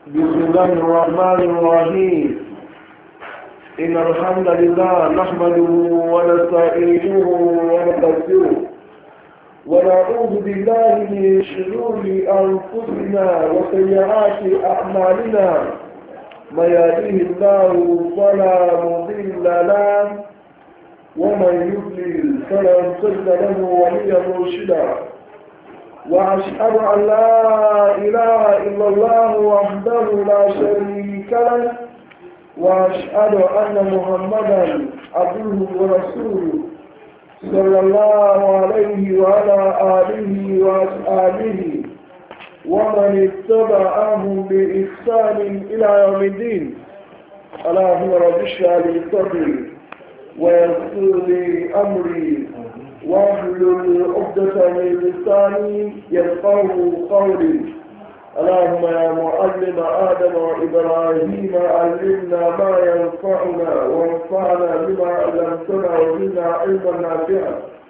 بسم الله الرحمن الرحيم إن الحمد لله نحمده ونستعينه ونستغفره ونعوذ بالله من شرور أنفسنا وسيئات أعمالنا من يهده الله فلا مضل له ومن يضلل فلن تجد له وليا مرشدا وأشهد أن لا إله إلا الله وحده لا شريك له وأشهد أن محمدا عبده ورسوله صلى الله عليه وعلى آله وأصحابه ومن اتبعهم بإحسان إلى يوم الدين. اللهم رب اشرح لي صدري ويسر لي أمري واحلل عقدة من لساني يفقهوا قولي. اللهم يا معلم آدم وإبراهيم علمنا ما ينفعنا وانفعنا بما علمتنا وزدنا علما نافعا.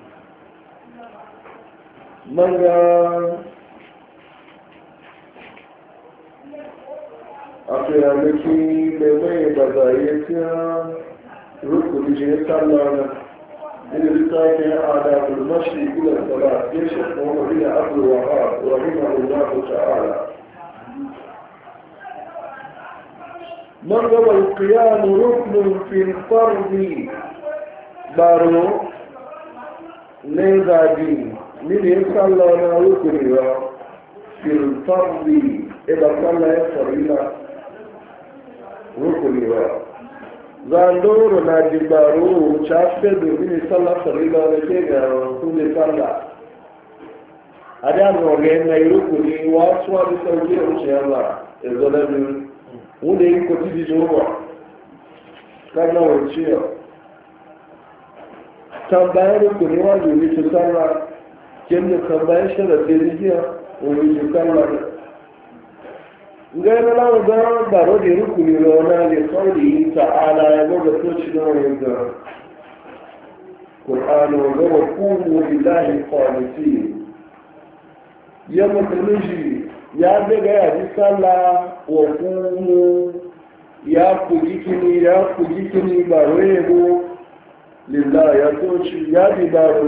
من أقيامك بمي بضايتها ركن جيسا لنا لذلك آداب المشي إلى الصلاة يشهد محمد عبد الوهاب رحمه الله تعالى. من هو القيام ركن في الفرض بارو لذادي من يصلى ركن في الفرض إذا صلى فريضة ركن zandoro na jibaro chafe domin sallah farila da ke ga kulle sallah a da noge na yi rukuni wasu wani sauke wuce yalla ya zala biyu wanda yi kwati di zuwa kan na wuce yau tambayan rukuni wani wuce sallah kenda tambayan sharafi rijiya wani wuce sallah غير لو ضرب رد ركن لنا لقوله تعالى يقول توشنا ويقول القرآن وقال قوموا لله قانتين يا متنجي يا بغا يا صلى وقوموا يا فجيكني بارويبو لله يا توشي يا ببارو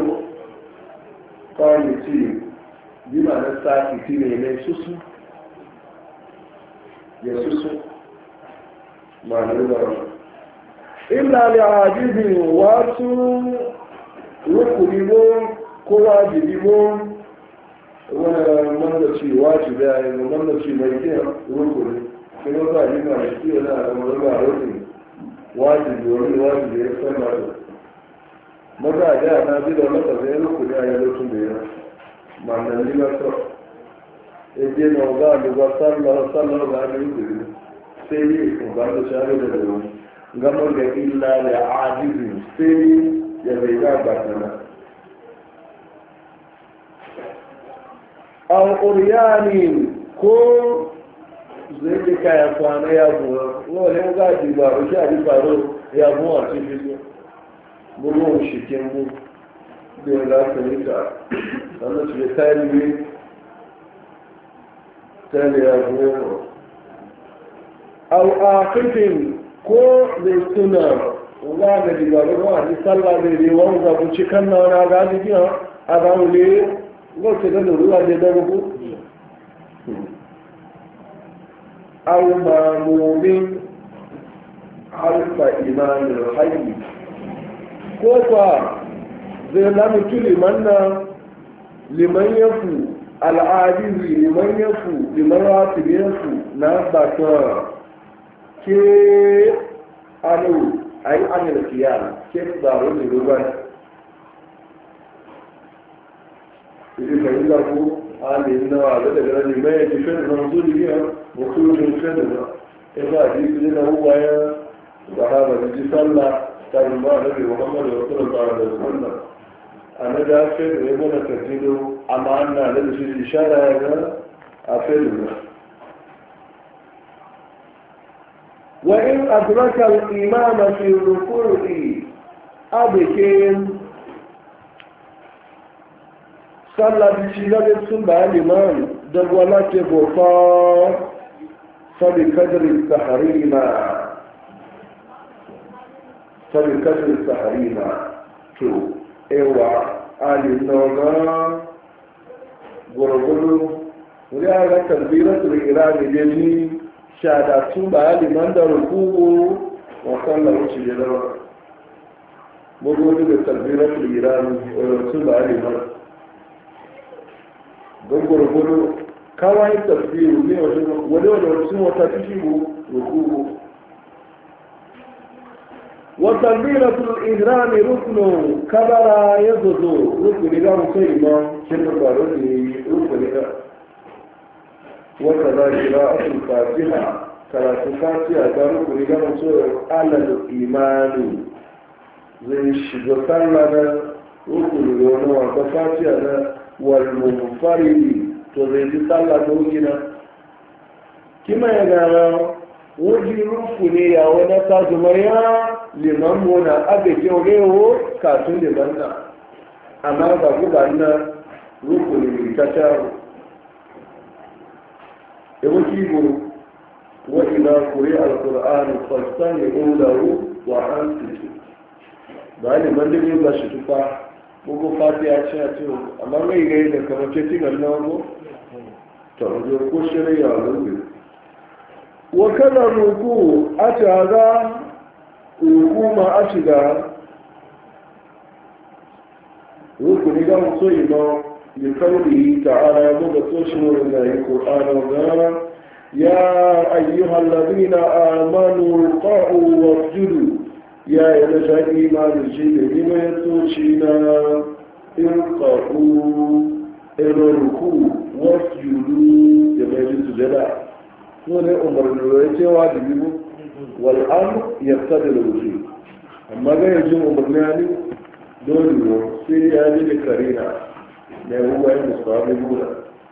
قانتين بما نستعكتين إليه سسو يسوس معلومة إلا لعاجز واسو ركنهم كواجبهم ومنشي واجب يعني ومنشي ميتين ركن كما قال لنا يشتي لنا ومرضى ركن واجب واجب يسمى ماذا جاء نازل ومتى زي ركن يعني ركن بينا معنى لنا ede na ọga alụgwa sallar ga adị ukiri sai yi ba da shari da da wani gama ga illa da ajizin sai ya bai ga batana an ƙuryanin ko zai ji kaya kwana ya buwa wani gaji ba a shi a ji faro ya buwa cikin su bugun shikin bu da ya za su rika sannan su ya tarihi tẹ́lẹ̀ ẹgbẹ̀rún àwọn akẹ́kẹ́ kó lè túnà wọ́n lè dìgbà lọ́wọ́ àti sálà lè rí wọ́n zàbùnci kan náà na gáàdì bí hàn àbáwọn lè lọ́tẹ̀ lọ́nà olúwa lè dẹ́gbogbo àwọn màmúrí alfa imanin haini ko kwa zai lamutu liman yafu al'adizi liman yafu liman ratibi yafu na bata ke anu ayi anil kiyar ke tsaro ne ruban idi ka yi lafu alin nawa da daga liman ya ji fẹ́ nan zuri biya mutumin fẹ́ da ya ba ji su na bayan sahaba da ji sallah ta yi ba da muhammadu rasulullah da sallah ana da fẹ́ da ya mana tattilo amma ana da shi ishara ga a fẹ́lú وإن أدرك الإمام في الركوع أبكين صلى بشيلة السنة الإمام دقوة لك بطا فبقدر التحريم تو ايوا علي النوغا غرغلو وليا تكبيرة الإحرام جميع شهادة بعد من ركوع وصلى وسجد موجود بتكبيرة الإحرام بعد من غرغلو كواي تكبير ولو سمو تكبير ركوع وتكبيرة الإحرام ركن كبر يزد ركن إذا مسيما كبر ركن إذا وكذا قراءة الفاتحة قراءة الفاتحة ركن إذا مسيما على الإيمان زي الشجرة لنا ركن إذا الفاتحة والمنفرد تزيد صلى دوجنا كما يقول wọ́n rúfù ní àwọn ẹ̀ta jùmọ̀yá lè máa ń mọ́nà agbègbè oréwó kàtún lè máa ń nà àmá gbàgbùgbà ná rúfù ní ìtàtà rù ewu kí ibò wọ́n ìlà kòrí alkùránù fọ́sán ní oúnlẹ̀rú wà á ń tìtì báyìí máa ń dé nígbà ṣètúpa gbogbo fàtí àti àti ò àmá ń rẹ̀ ilẹ̀ kàmọ́tẹ́ tí nà náà mọ́ tọ̀rọ̀ kó ṣẹlẹ̀ yà lóògbé وكذا الركوع أتعذى ركوع ما أشغى ركوع نقام صيما لقوله تعالى يقول تشمر الله القرآن وقال يا أيها الذين آمنوا اركعوا واسجدوا يا إلى إيمان الجيل لما يتوشينا اركعوا إلى الركوع واسجدوا يبقى سجدا wani umarni ya ce wa da biyu wal'am ya fita da lauci amma ga yanzu umarni ya ne dole ne sai ya ji da karina da yawa yin musamman guda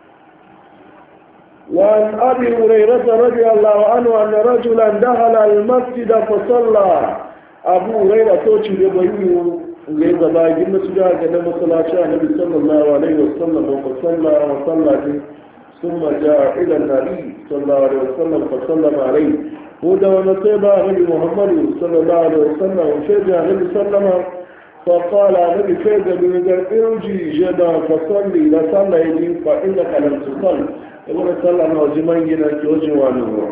وعن أبي هريرة رضي الله عنه أن رجلا دخل المسجد فصلى أبو هريرة توشي ببيو غيظ باقي المسجد كما صلى النبي صلى الله عليه وسلم وصلى ثم جاء إلى النبي صلى الله عليه وسلم فسلم عليه هدى ونصيب نبي محمد صلى الله عليه وسلم وشجع النبي صلى الله عليه وسلم فقال النبي فيد بمجال ارجي جدا فصلي لصلى يدين فإنك لم تصل يقول صلى الله عليه وسلم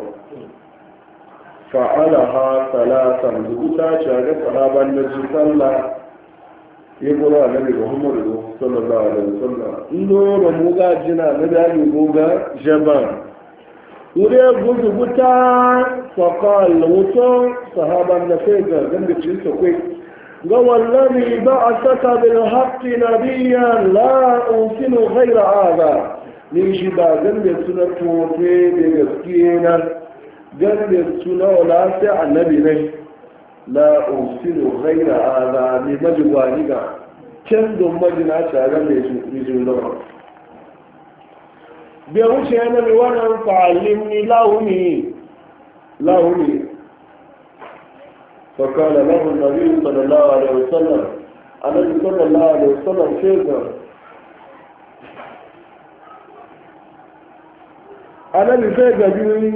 فعلها ثلاثا زبطا شاهد صحابا النبي صلى يقول النبي محمد صلى الله عليه وسلم ندور موغا جنا نداري موغا جبان وريا غزبتا فقال وصو صحابا نفيدا جنب تشيسوكي قال الذي بعثك بالحق نبيا لا أوصل غير هذا نيجي جنب سنة توفي بغسكينا جنب سنة ولا سع النبي لا أوصل غير هذا لمجوانك كم دم مجنا شاغا ميزولون بيوشي أنا بوانا فعلمني لاهمي فقال له النبي صلى الله عليه وسلم النبي صلى الله عليه وسلم شيخا النبي شيخا بيوني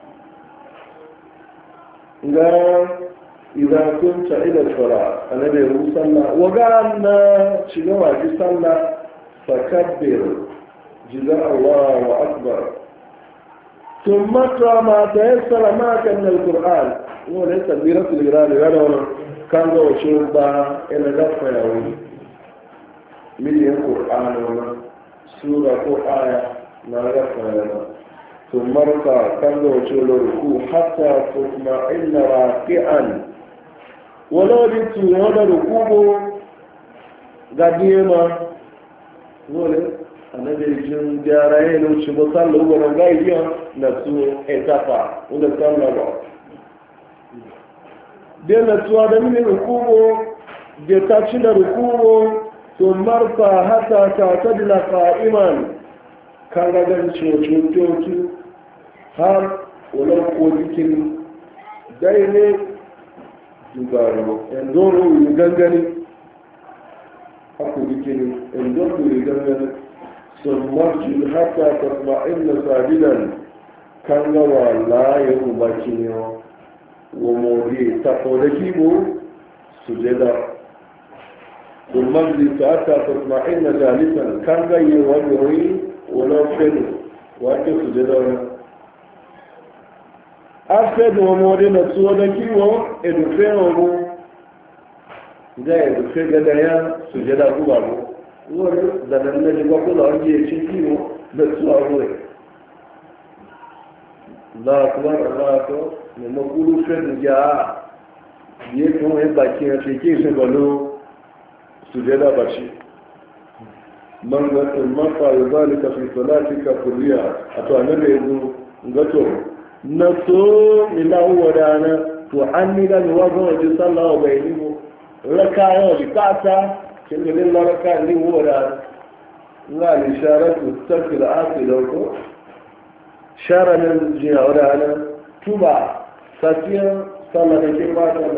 قال إذا كنت إلى الصلاة النبي صلى وقالنا شنو صلى فكبر جزاء الله أكبر ثم اقرأ ما تيسر معك من القرآن هو ليس تكبيرة الإجرام هذا كان له شرطة إلى دفع يومي من القرآن سورة آية ما دفع يومي ثم ارفع كان له ركوع حتى تطمئن راكعا ولو جئت هذا ركوع قديما ولد annabi jin gyara ya lauci ba sallah ba nan gai biyan na su etafa wanda sallah ba dai na tuwa da mini rukubo da ta ci da rukubo to marfa hata ta tadila qa'iman kan ga gan cocococi har wala ko dikin dai ne dubaro endoro yi gangani haku dikin endoro yi gangani ثم ارجل حتى تطمئن ساجدا kan ga wala ya kuma kinyo wa mori ta ko da kibo sujada ثم اجلس حتى تطمئن جالسا كان غير وجهي ولو فدو وانت سجدونا أفد ومودي نتسوى كيو إدفع ومو إذا إدفع قدايا سجدا قبابو ودنا نجي بقول أنجي يشكيو نتسوى ومو الله أكبر الله أكبر لما قولوا فد جاء يكون يبكي شكي سبلو sujada ba ce man gatin mafa ya zalika fi salatika kulliya a to annabi yazo gato na so ilahu wadana to an ni da wazo waje sallahu bai ni raka yo bikata kin da lillahi raka ni wadana la li sharatu takil aqila ko sharanan jiya wadana tuba safiya sallah da ke fata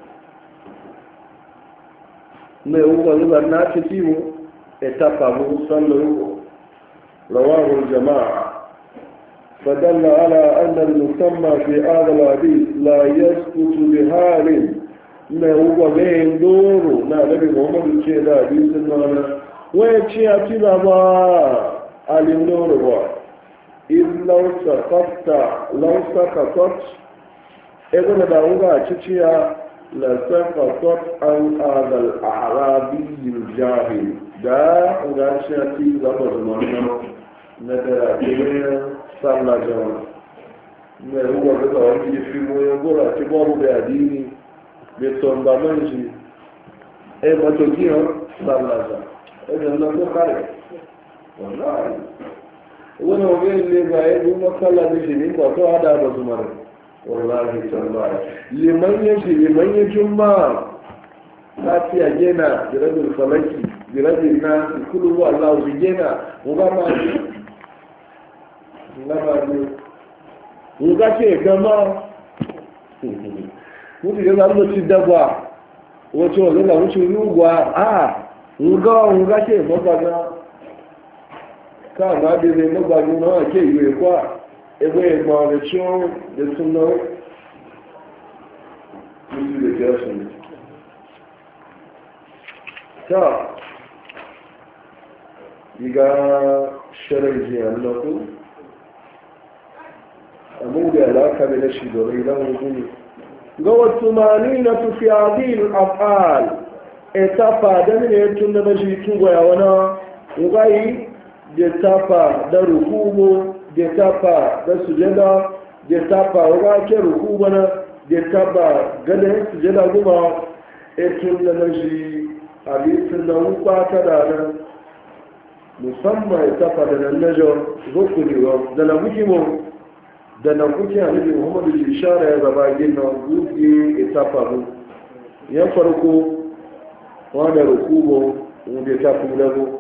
mai uwa na ci mu etafa mu sallu rawahu jama'a فدل على أن المسمى في هذا الحديث لا يسقط بحال ما هو بين دور نبي محمد الشيخ حديث النانا ويتشي أتبع النور إذ لو سقطت إذن دعوها تشيا لسقطت عن هذا الأعرابي الجاهل دا غاشاتي زبر منه ندرا كبير صلى جوانا ما هو بدا وانجي في مويقورا كبارو بأديني بيتون بامنجي اي ماتوكيها صلى جوانا اذن لن نخارج والله وانا وغير اللي بايد وما صلى بجنين بطو هذا بزمره والله تالله لمن يجمع تاتي أجينا برد الفلكي برد الناس كل هو الله بجينا وغما وغاكي كما wuce ga zaɓi ci dabba wace wa zana wuce yugwa a wuga ke magana ka ma da zai magana na wake yi kwa ebe ma da ciwon da suna musu da jasu ne ta diga shirin jiyar na ku abin da alaka da shi domin idan hukumi ga wasu mani na tufi abin afal ta fada ne tun da shi tugwaya wana ugayi da tafa da rukubo da tafa da sujada da tafa wake ruku bana da tafa ganin sujada kuma etun da na shi hadisin da hukwa ta da nan musamman ya tafa da nan najar rukunewa da na mukimo da na kuke a nabi muhammadu shishara ya zaba gina gudu ya tafa mu ya farko wanda rukubo wanda ya tafi dago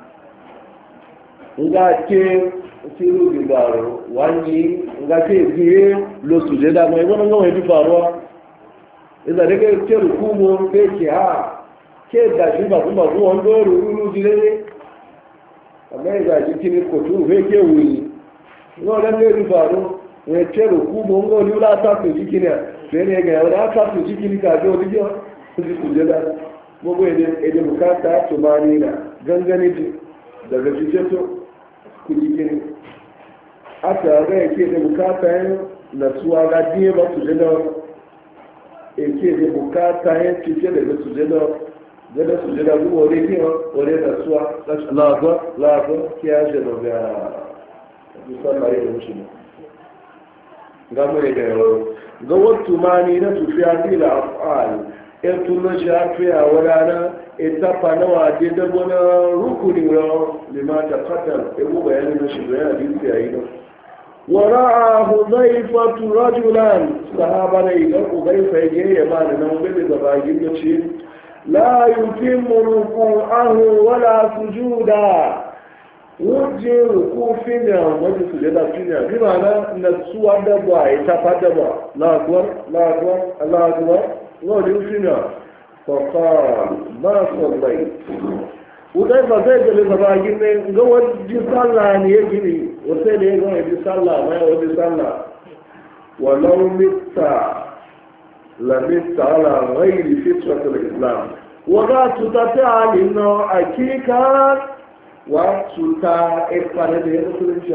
nga ke tiru dibaro wani nga ke biye lo sujeda mai wannan ga wani faruwa idan daga ke rukumo ke ha ke da shi ba kuma ko wando ruru dire amma ga shi kini ko tu ke wuri no dan ne faru ne ke rukumo ngo ni la ta ku jikini ne ga wala ta ku jikini ka do dijo ku sujeda gogo ede bukata to mani na gangane daga jiketo kujikin a tare yake da bukata nasuwa ga diye ba su jada yake da bukata yin cike daga su jada kuma wani kiwa wani nasuwa labar kiya jada ga musamman yi da wuce ne ga mai da yawon ga wattu mani na tufiya dila af'al in tunan shi hafiya wadana ita fana waje da wani rukuni yau limata katar ibu bayanin na shiga yana jinsi yayi nan wara'a huzaifatu rajulan sahaba na idan huzaifa ya gaya ba da nan wani da bagin da ce la yutimmu ruku'ahu wala sujuda wuje rukufin da wani sujada finya bi ma'ana nasuwa da ba ya tafa da ba la akbar Allah akbar wani finya فقال ما صليت وكيف زيد لزباجين قوة جسال لاني يجري وسيد يقول ji sallah mai wani sallah walau mitta la mitta ala ghairi fitratul islam wa ga tuta ta alino akika wa tuta e fare da musulunci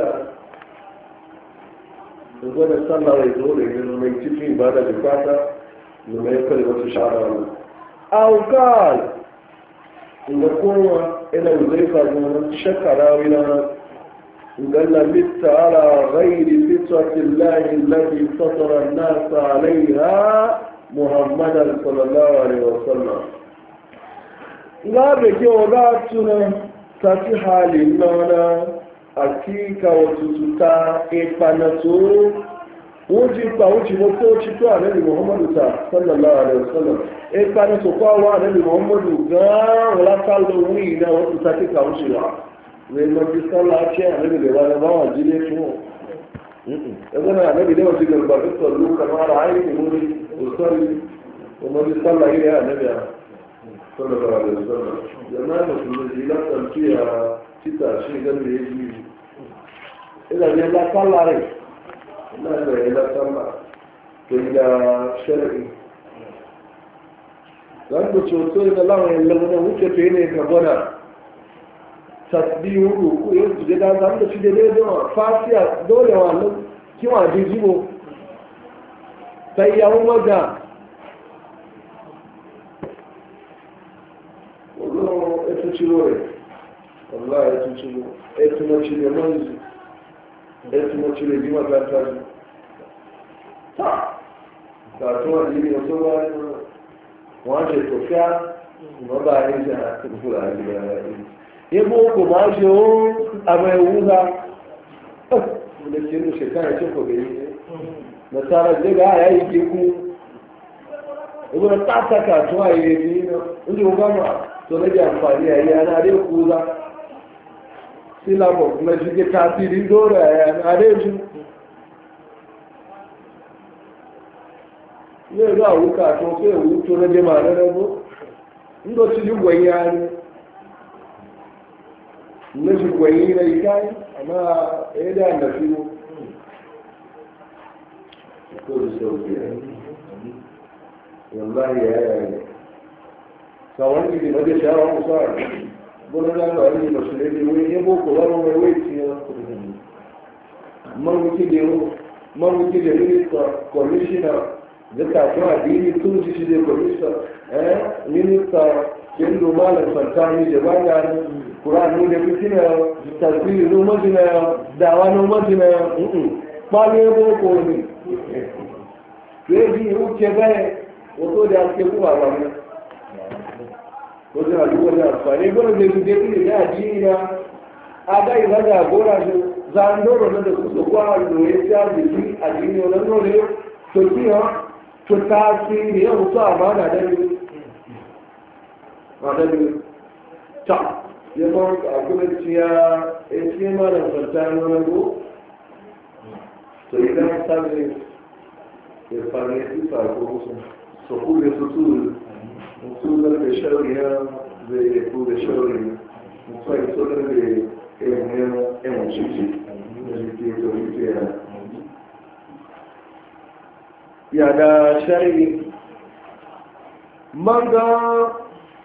da da sallah ya zo da yin mai cikin ibada da fata da mai kare wasu shara au qal inda kowa ina zai faru shakara wina قال مت على غير فطرة الله التي فطر الناس عليها محمدا صلى الله عليه وسلم لا بكي وغاتنا تاتي حالي لنا أكيكا وتتتا إقبانتو وجب وجب وتوشتو على محمد صلى الله عليه وسلم إقبانتو قاوة على محمد ولا تعلموا وينا وتتاتي كاوشيوا mai mafi sallah ce a nabi da rana ba wa jile tuwo ya zana a nabi da wasu garbaɗin sallu kamar a aiki wuri usari da mafi sallah iri a nabi a sallallahu alaihi wasallam yana da su zai lantarki a cita shi gan da ya ji ina ne la sallah rai ina da ya la sallah to da shari'i zan da coto da lawan lamunan wuce to ne ka gwada tasbihu ruku yin su da zan da shi da dai da fasiya dole wannan kiwa jijibo sai ya umaga wallo eto chirore wallahi eto chiro eto mo chire manzi eto mo chire dima ganta ta ta to ali o so ba waje to fia mo ba ni ja kula ni yabo ko ma je o ama wuza da ke no shekara ce ko gari na tara je ga yayi ke ku ibo ta ta ka to ayi ni no ndi o gama to ne da amfani yayi ana dai kuza silabo na jige ta tiri dora ya na dai ju ne ga wuka to sai wuto na je ma na rabo ndo ci gwanya ne na shi gwayi na ikai amma ya da na fi ko da sauki wallahi ya yi kawon gidi na da shawar musawar gona da ga wani ba su ne da wani ya boko wani mai waiti ya maruki da minista kwamishina da kafin addini tun shi da kwamishina minista kendo malam santani da bangare Quran da fitina tasiri no majina dawa no majina pale boko ni keji uche bae oto da ke ku ba ba ko da duwa da fare gona da su dai da ajira aga ibaga gora su zandoro na da su kwa do ya ji ajini wannan no ne to kiyo to tasiri ya usa amana da ni madadi ta yamma akwai ya ce ma da fantano na go to idan sabe ya fara su ko musu so ku da su da shari'a zai ku da shari'a sai so da emoji ne to ya da shari'a manga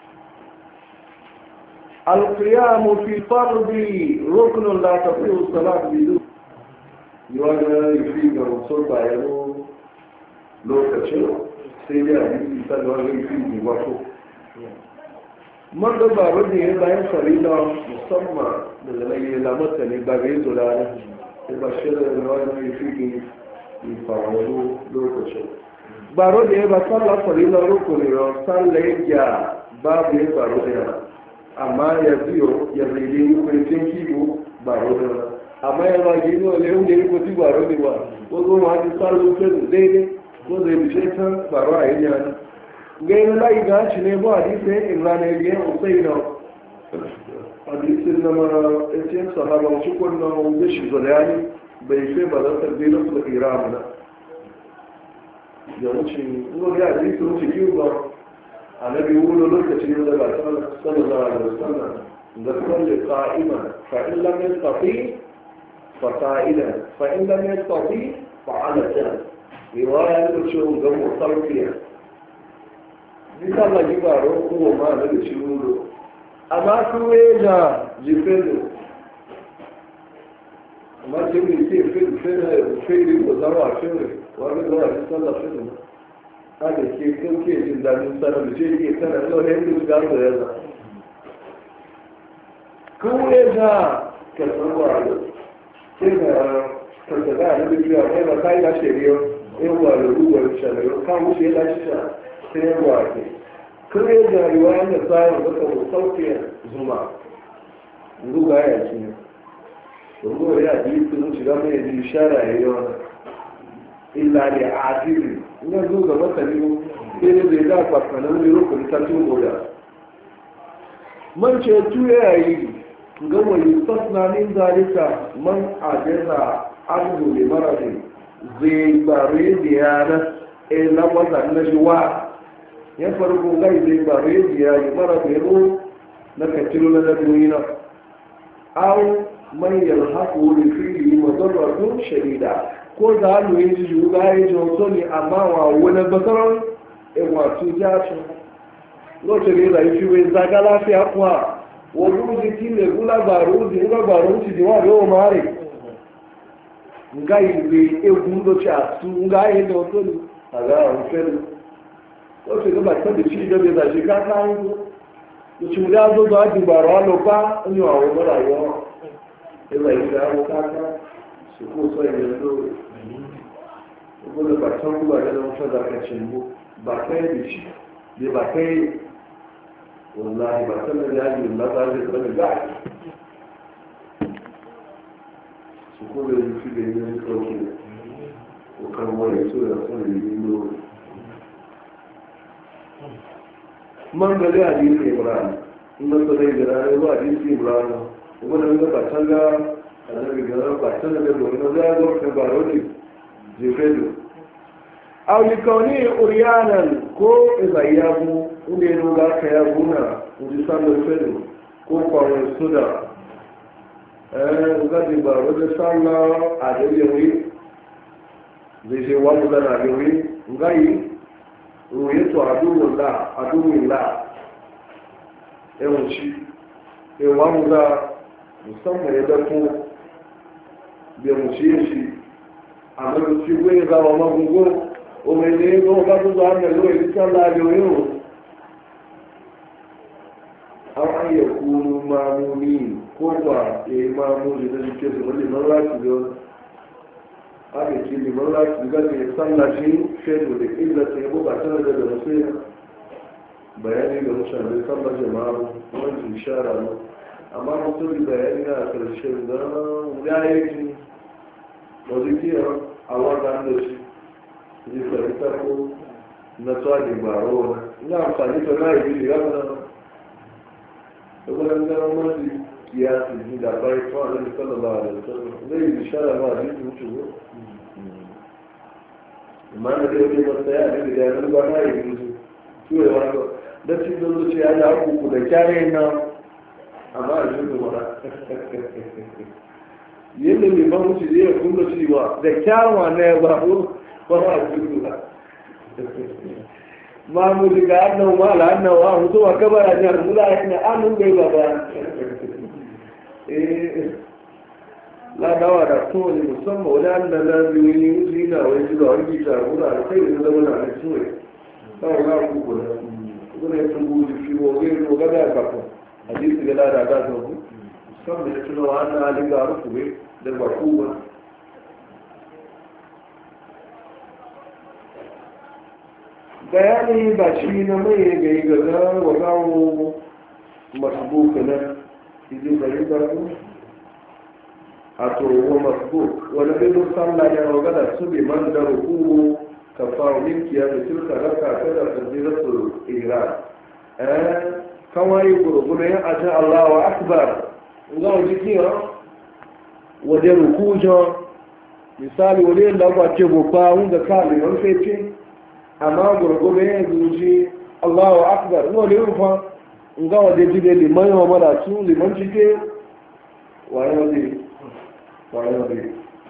القيام في فرض ركن لا تقوم الصلاة بدون يوانا يفيد السلطة يلو لو كتشو سيدي عديد يسال يفيد وقته من دبا ردي يبا ينصرينا مصمم لغنية لامتني بغيزو لانه يبشر الوانا يفيد يفعلو لو كتشو بارودي يبا صلى صلينا ركن صلى يجا باب يبا ردي amma ya biyo ya zaide kwaitin kiwo ba rodin amma ya ba gini wale yau da ya kwati ba rodin ba ko zo ma ji tsaro ta daidai ko zai bishe ta ba ro a yi yana ga yi layi ga shi ne ba hadisi ya imrana ya biyan usai na hadisin na mara etiyan sahaba shi kunna wanda shi zolani bai fi ba za ta bi na su iramu na ya wuce ngo ya hadisi wuce kiwo ba النبي يقول لك تجيب لك صلى الله عليه وسلم ذكر قائما فإن لم يستطيع فقائلا فإن لم يستطيع فعلى جنب رواية تشوف جمع صرفية بسالة جبارو هو ما نجد شنوده أما كوينا جفله أما تقول كيف فيل وزرع فيل وأنا زرع بسالة فيل هذا كيف جندان سنة بشيء كيف سنة لو هندس قالوا هذا كوينا كسروا عليه كيف كسروا عليه بيجوا هنا كاي أشياء yawa da ruwar shanayo kan wuce ya dace ta sayarwa ke kare da riwayar da tsarin zaka sauke zuma ruga ya ce ruwa ya yi sun shiga mai yi shara ya yi wani illa ne a asiri ina zo ga masani sai da zai da kwakwanan mai rukun ta tubo da man ce tuya ya yi gama yi sasna min zalika man ajiyar arzu ne mara ne zai bare ziyara na wata na shiwa ya farko gai zai bare ziyara mara bero na kaciro na dabiyoyi na an manyan haku da fili mazarratun shari'a ko da hannu yin ji shuga ya ji wato ne amma wa wani bakarar wato jashin lokacin da ya fi wai zaga lafiya kuwa wani jiki ne gula baro ci jiwa da yawa mare nga iwe egwu ndochi atụ nga ahịa dị ọtọ ni aga ahụ fere otu ego bàtà dị chi ìjọba ìzàjì káká ń gbó òṣìṣẹ́ azọ́dọ̀ àdìgbàrọ̀ ọlọ́pá ní àwọn ọmọdé àyọ́ ẹgbà ìfẹ́ àwọn káká sùkú sọ ìyẹn lórí ọgbọ́dọ̀ bàtà ń gbà lẹ́nu fẹ́dà kẹsì ń gbó bàtà ìdìṣì bí bàtà ìdì wọ̀nà ìbàtà mẹ́rin ayé ìlàbàjẹ́ ìtọ́lẹ̀ gáà kuma da yi da yin sauki ko karmar ya so da son yi lori man gari hadisi ibrahim in na so dai da ranar zuwa hadisi ibrahim kuma da wanda batan ga annabi gara batan da domin na zai zo ka baro ne jefedo aw likawni uryanan ko izayabu inda ya doga ka ya guna inji sallar fedo ko kwaron suda gadi ba wajen sallah a daidai zai ce wani zana daidai ngayi ruyetu aduwin la yawanci ewan za musamman ya dafo bai muci yin shi a maruci gwai zawa magungo o mai ne zo ga su zuwa da zuwa yi sallah daidai an iya kunu mamuni ko ba ya yi mamuni da jike su wani liman lati da wani aka ke liman lati da ya sallashi shaidu da illa ta yabo ba tana da masu yi bayani ga mutane sallar jama'a wani ishara ne amma mutum bayani na karshen da ya yi ji da zikiyar a wata da shi ji fahimta ko na tsari baro ina amfani da na yi ji gaba وقال لنا ماضي قياس الجدع طيب فعلا صلى الله عليه وسلم زي الإشارة ما عديد وشهور ما ندري وجه السيارة اللي جاءنا نبقى يجوز شو يوانا ده شيء دولو شيء على عقوق ده كارينا أما أجوز مرة يلي اللي ما مش دي يكون له شيء واحد ده كار وانا يبقى فما أجوز ma mu diga annan ma la annan wa hu zuwa kabara jar mu da ina anun bai baba la dawa da to ne musamman wala annan da biyu ni na wai zuwa wani ta gura da kai da zama na tsuwe sai ga ku ko ne tun gudu fi wo ga ro ga da ka ko hadisi ga da da zo ku musamman da tuno annan ali ga ruku be da ba ku ba bayani ba shi na mai gai gaga wa gawo masbuk na izi bari barku a towa masbuk wani bin sallah ya waga da su bi man da ruku ka faru minkiya da tilka raka ta da fadilatu iran kawai gurguru ya aji Allah wa akbar ga jiki wajen ruku jan misali wajen da ba ce gofa wanda kalin wani fece amma gurgurbe ya zuci Allahu akbar no le rufa nga wade jide liman wa mara su liman cike waye wade وعلى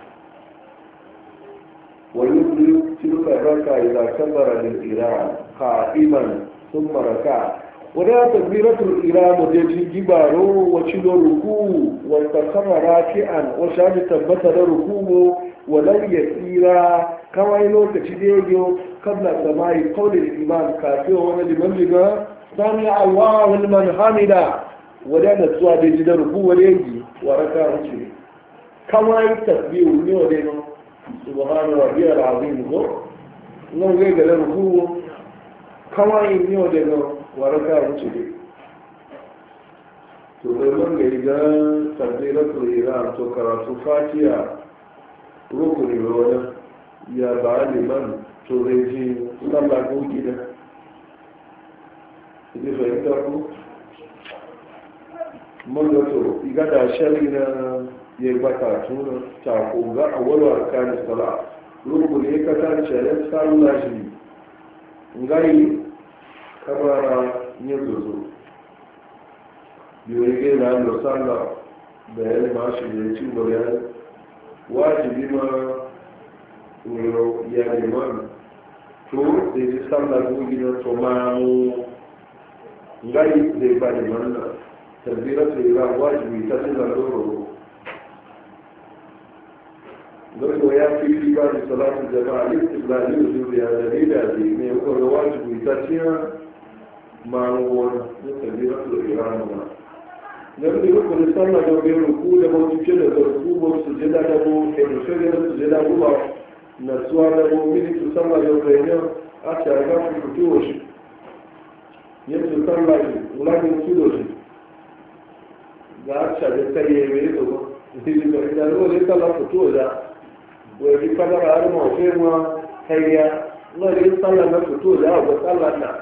ويبدو تلك الركعة إذا كبر للإيران قائما ثم ركع ولا تكبيرة الإيران وجيجي جبارو وشلو ركوع واستقر راكعا وشاد تبت ركوعه ولو يسيرا كما يلو تشديجو قبل سماع قول الإمام كافيه وانا لمن لغا سمع الله لمن حمده ولا نسوى جيجي ركوع وليجي وركع ركوع كما يتسبيه ونيو سبحان ربي العظيم هو لو جاء له هو كما ينيو ده وركع وجهه تقولون جيجا تقديرة الإيران تقرأ فاتحة ركن الولا يا بعد من تريجي صلى قوتنا إذا فهمتكم مرة إذا شرينا ya yi baka tuna tako ga a walwar kanin sala ruku ne ka ta shayen sallah shi ngayi kamara yin zozo biyu ne na da sallah da ya ma shi ne ci bayan wajibi ma wuro ya liman to da ji sallah gogi na to ma ngayi zai ba liman na tabbira sai ga wajibi ta sallah doro ذكر يا في بعض صلاة الجماعة الاستقلالية وجوبها دليل هذه من يقول الواجب يتاتيها مع نقول تكبيرة الإيران نبدأ يقول الصلاة لو بين ركوع لو تجد الركوع والسجدة له المشاهدة السجدة له نسوى له من تصلى لو بينه أشعر في فتوش يتصلى ولكن فتوش لا أشعر يتكيّمه إذا هو يتصلى فتوش wai kadar har mafi ma hayya lori sallar na fito da abu sallar na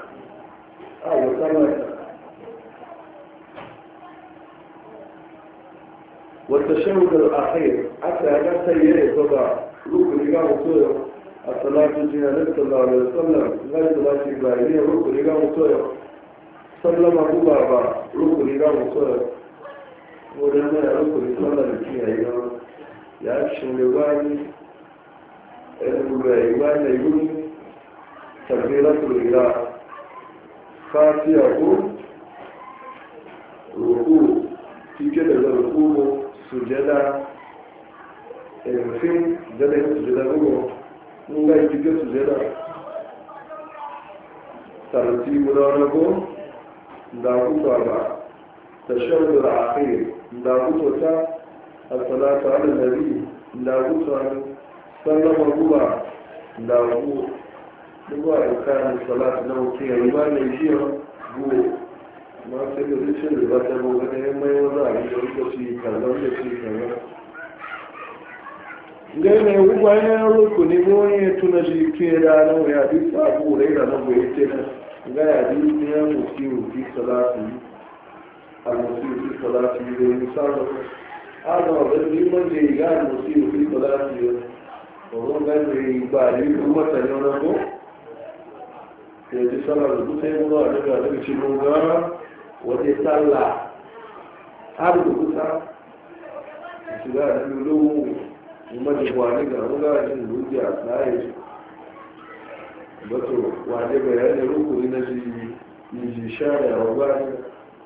wata shahudar akhir aka yaga sayyare gaba rukuni ga mutoyo a salatu jinanar sallallahu alaihi wasallam zai salatu ibrahimiyya rukuni ga mutoyo sallama guba ba rukuni ga mutoyo wadanda ya rukuni sallar da kiyaye ya shi ne wani الإيمان يقول تكبيرة الإله فاتحة ركوع في كده الركوع سجدة الفيلم ده سجدة هو نقول يجي سجدة ترتيب رانكو داكو بابا تشهد الأخير داكو تا الصلاة على النبي داكو صلى sallama ruwa da ruwa ruwa da kayan salatu na mutum ya yi ba mai jiya ruwa ma sai da rikin da ba ta gobe da yan mai wani abin da rika ci kallon da ci kallon gai mai ruwa yana ruku ne ko wani tuna shi ke da nan ya bi sabu rai da nan bai ce nan ga ya bi ne ya mutu fi salatu al-mutu fi salatu da misalin adam da liman da ya ga mutu fi salatu òun gẹ́gẹ́ ìgbà ìlú mọ́tàlẹ́ ọlọ́gbọ́ èdè sọ́lá lòdú tẹ́ mú náà nígbà lórí tí mo gán wọ́n ti sálà áàbùkù sá ìṣúgbà ìlú olówó ìmọ̀jẹ̀bù ànígbà wọ́n gáà ní ìlú ìdí àtàáyé bọ́tò wà débẹ̀rẹ̀ ní orúkọ nínú ìjì sáàrẹ̀ àwọn bá ní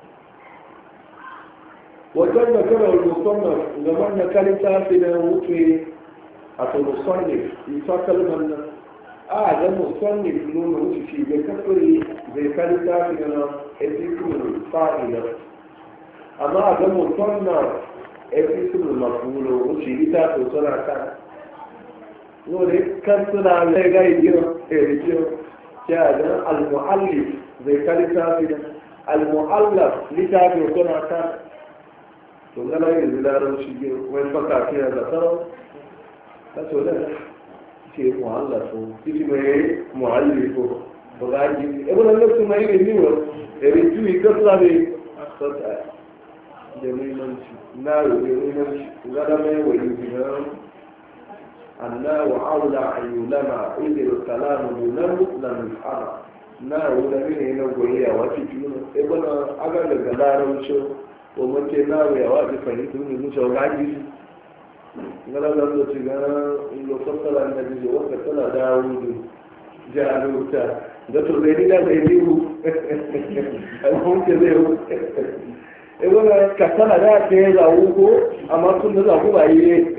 wọ́n tẹ́ mẹ́kẹ́rẹ̀ olùsọ́nà ìgbàmọ́ ní kálítà fi náà wúkẹ́ أتو مصنف يفكر من هذا مصنف نونه في بكفري زي كالتا فينا اسم الفاعل أما هذا مصنف اسم المفعول وشيء توصل كان نقول كسر على جاي يجيو كذا المؤلف زي كالتا فينا المؤلف لتابع توصل كان ثم لا يزال رشيد وين فكر فيها ذكره kaso da ke muhallafu titi mai muhallifu bugaji ibn al-nafs mai ne niwa e ritu ikasla be sota da muhimmanci na da muhimmanci ga da mai wani gina anna wa aula ayyulama idil kalam lahu lam yafara na wala ne na goyiya wati tuna ibn aga da galaran shi o mace na ya wa fahimtu ne musa gaji ngala da zo ci ga lo fassara annabi je wanda tana dawudu jaluta da to dai da zai liu alhum ke zai e wala ka tana da ke za ugo amma tun da za ku ba yi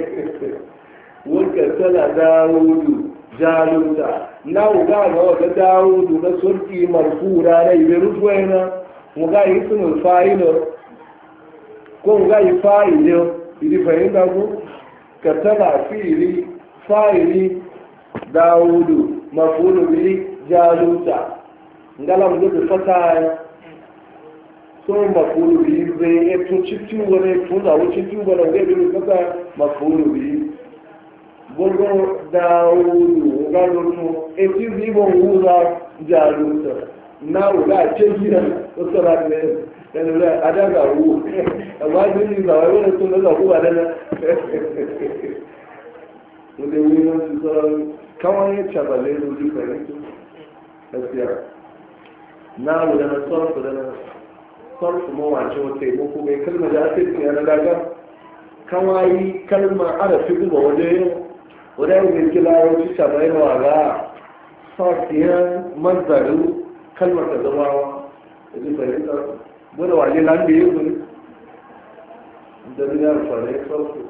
wanda tana dawudu jaluta na uga ga dawudu na sulki marfura na ibe rufuena muga yi sunul fa'ilo ko muga yi fa'ilo idi fahimta ku ka tana fi'ili fa'ili dawudu mafulu bi jaluta ngala mu da fata so mafulu bi be e to citu wala to da wuce citu wala ga bi fata mafulu bi bogo dawudu ngalo no e ti bi bo wuza jaluta na uga ce gida to sara ne dan da adaga wu amma din da wai wannan to da ku ba da wanda wani su sauran kawai ya cabale da wuce fahimtu gaskiya na wuda na sarfu da na sarfu mawace wata yi muku mai kalmar da ake tsaye na daga kawai kalmar arafi kuma wajen wadda yau mai kila wuce cabale na waga sarfiyar mazarin kalmar ta zama da ji fahimta wadda waje lambe yi wuri da ni ya rufa ne sarfu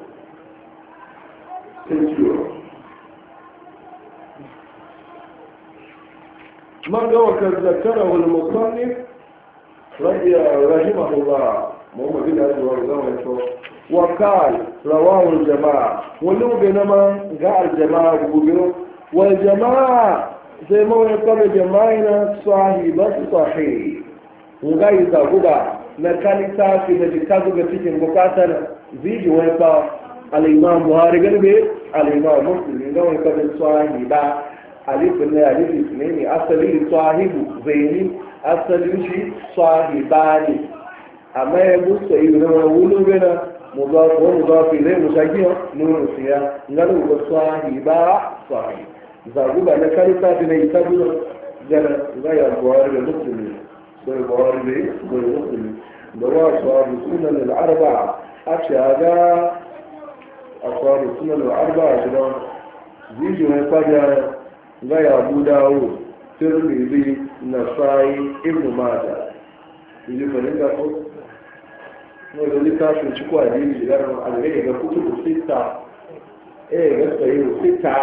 من قوك ذكره المصنف رحمه الله محمد بن عبد الوهاب وقال رواه الجماعة ولو بينما قال الجماعة والجماعة زي ما يقول جماعنا صاحب الصحيح وغاية ذا نكان تافي نجتازو بسيكين بكاتنا زيجي ويقال الإمام بخاري قلبي الإمام مسلم إنه يكون صاحبا ألف ألف اثنين أصلي صاحب زيني أصلي شيء صاحباني أما يقول سيدنا ولو بنا مضاف ومضاف إليه مشاكل نور فيها نقول صاحبا صاحب زاغوبا نكالي تابنا يتابنا جنا غير البخاري المسلم البخاري المسلم دواء صاحب السنن الأربعة أشهد أصحاب السنن الأربعة جدا زيجي ويقاجا غير أبو داود ترمذي نسائي ابن ماجه يجي فلنك أقول نقول لك كافي شكوى دي لأنه عليه كتب ستة إيه صحيح ستة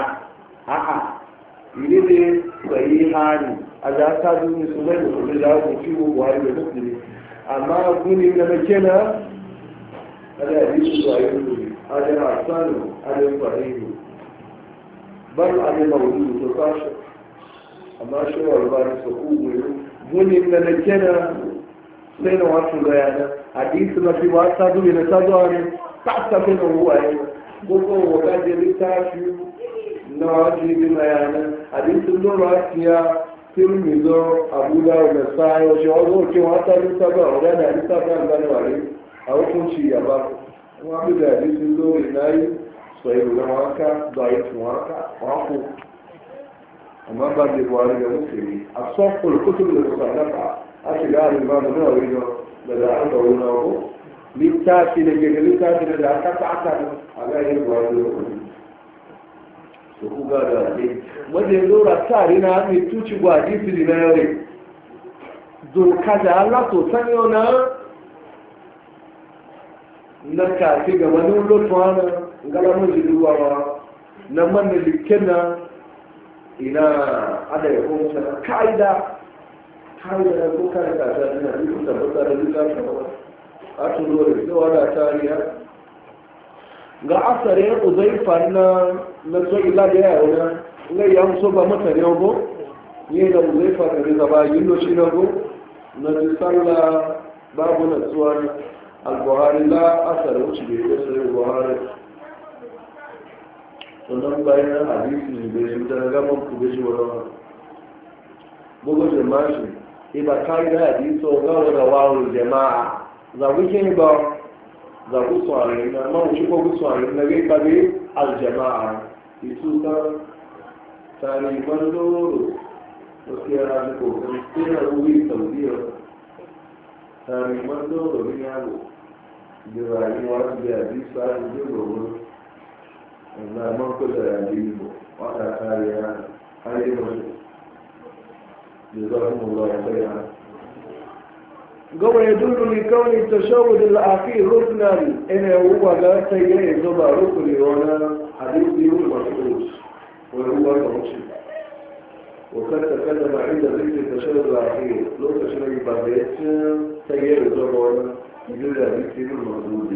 يريد صحيحان أذا كانوا مسلمين وبجاءوا فيه وهاي المسلمين أما أقول إن مكنا هذا حديث صحيح هذا أحسن هذا صحيح بل هذا موجود تقاش أما شو الباري سقوط بني من الجنة سين واسو غيانا حديث ما في واسادو ينسادو أنا تعتقد هو أيه بقول وقاد يلتاشي نواجه بميانا حديث اللون راسيا تلميذو أبو داود النسائي وشعوذو كي واسادو ينسادو أولانا ينسادو أنباني وعليه أو كنشي يبقى وعبد الحديث اللون إناي صحيح لمعاكا ضعيف معاكا وعفو أما بعد الوالد المسلمين الصف الكتب المصنفة أشجار الإمام النووي بدأ عنده للتاسي للتاسي للتاسي على الوالد المسلمين سوف قال هذه وذي دورة تارينا أمي توشي وادي في النووي دور كذا الله تسمينا نكاتي كمان لطوانا ngalamun jiruwa na manna likena ina ada ya kuma kaida da ko kai ka da ina duk da bata da duka a tuno da cewa da tariya ga asare uzaifa na so ila da yawa na ya so ba mata ne go ne da uzaifa da zaba yindo shi na go na sallah babu na tsuwa al-buhari la asar wuce da sai buhari sannan bayan hadisi da shi da gaban ku da shi wannan bugu da mashi iba kai da hadisi o ga da wawo jama'a za ku ke ba za ku sware na ma ku ko sware na ga ba ga al jama'a isu ta tani mandoro to kira ko kira ruwi saudiya tani mandoro ne yawo da rayuwa da hadisi da na man kusa ya yi wata kariya har yi masu da za su mula ya sai ya gaba ya duru ne kawai ta shawo da la'afi rukunan ina yawuwa ga sai ya yi zuba rukuni wani hadisi yi masu wani ruwa ga wuce wakar ta kada ma inda zai ta shawo da la'afi lokacin da ba da ya ci sai ya yi zuba wani jirga hadisi yi masu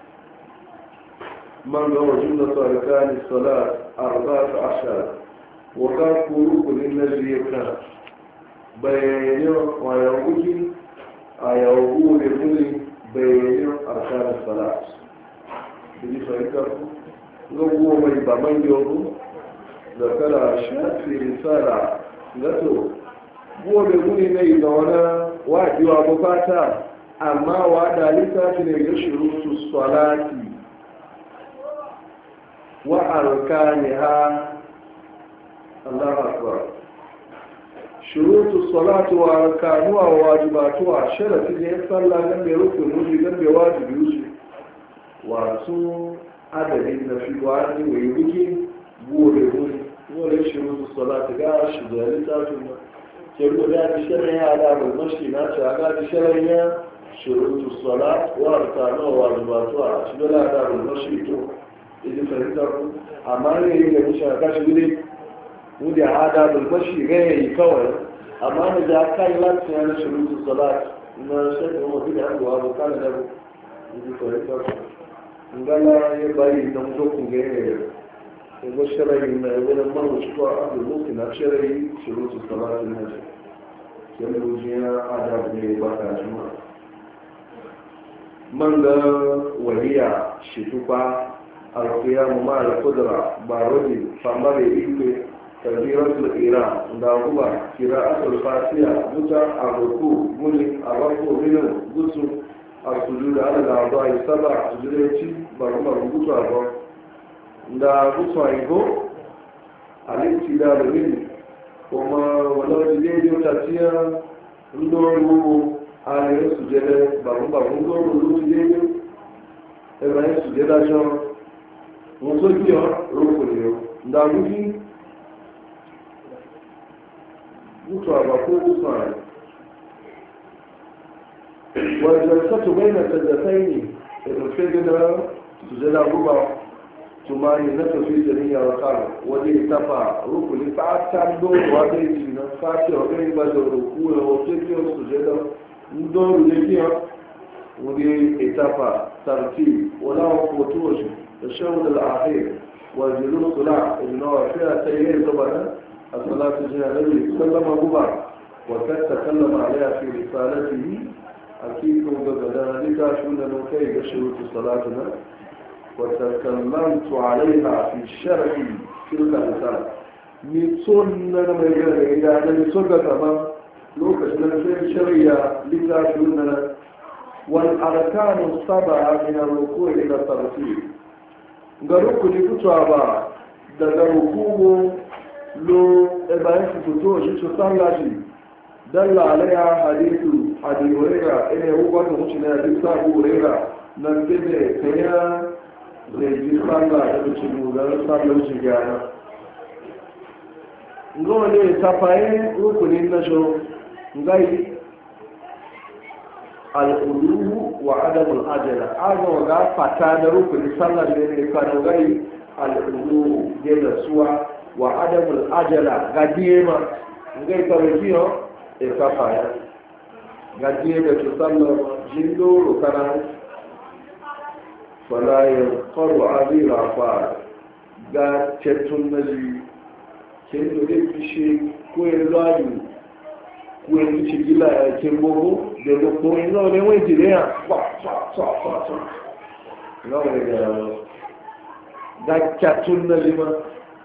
من هو جملة أركان الصلاة 14 وكان فروق للنجي كان بيان ويوجد أيوجد لكل بيان أركان الصلاة بدي فايكر لو هو ما يبقى من يوم ذكر أشياء في رسالة لتو هو بيقول إن يدونا واحد وابقاتا أما وعد لك شروط الصلاة وأركانها الله أكبر شروط الصلاة وأركانها وواجباتها شرط يصلى جنب ركن وجه جنب واجب يوسف وارسو عدد في واجب ويبكي بوله شروط الصلاة قاش ذلك يقول هذا شرعي على المشي ناشا هذا شرعي شروط الصلاة وأركانها وواجباتها شبه هذا المشي idan fahimtar amma ne yi da musa ka shi gudun wanda hada bulbashi gaya yi kawai amma da ja kai lati yana shirutu salat na shaidu mafi da hannuwa ba kana da idan fahimtar ngala ya bayi da mutokun gaya ya ga shirayi na wani mawuci ko abu mutu na shirayi shirutu salat na shi yana rujiya adab ne ba ta jima man ga waliya shi tuba القيام مع القدرة بارودي فمر إيكي تغييرات الإيران داغوبا قراءة الفاتحة متى الركوع مني الركوع منه قصر السجود على الأعضاء السبع سجودتي برمى ركوع الركوع داغوبا إيكو الابتداء مني وما ولو جديد وتاتيا ندورو على السجود برمى ركوع الركوع إبراهيم سجود أجر wọ́n tó jẹ́ rúkùnrin yóò dáadúkí mútu àbàkó gúsùn rẹ̀ wọ́n jẹ́ sọ́tù bẹ́ẹ̀nà tẹ̀lẹ̀fẹ́yìn ìrùfẹ́ gẹ́gẹ́ sùjẹ́dá gúbà tó máa yìí na tafi jami'a wa karo wajen tafa rukuni fata doro wata yi na fata wa gani ba da ruku da wato ke sujẹ́dá doro da kiyan wani etafa tarti wani wato wajen الشهود الأخير والجلوس لا إنه فيها تيهي طبعا الصلاة جاء النبي سلم أبوبا وقد تكلم عليها في رسالته أكيد قد ذلك شون نوكي بشروط صلاتنا وتكلمت عليها في الشرع تلك الرسالة ميتون لما يقول إذا أنا ميتون كمان لو كشنا في الشرعية لتاشوننا والأركان السبعة من الركوع إلى الترتيب ga rukuni fitowa ba daga rukumu lo bayan su fito shi su sallah shi dalla alaiya hadithu abi hurairah ina yau ba ta wuce na hadithu abu hurairah nan kebe kaya zai ji sallah da wuce mugar sallah shi gyara ngo ne ta faye rukunin na sho ngai al'uluhu wa adamul ajala aga ga fata da rukuni sallar da ne kana gari al'uluhu ya da suwa wa adamul ajala ga diyema ngai ka wajiyo e ka faya ga diyema to sallar jindo kana fala yaqru azira fa ga cetun naji kendo de fishi ko elwaju ko elchi gila kembogo de gbogbo iná lẹ́wọ́n ìdílé yà pàpàpàpàpà lọ́wọ́ ẹ̀gẹ̀ ọ̀rọ̀ dákà tó nẹ́lẹ́ mọ́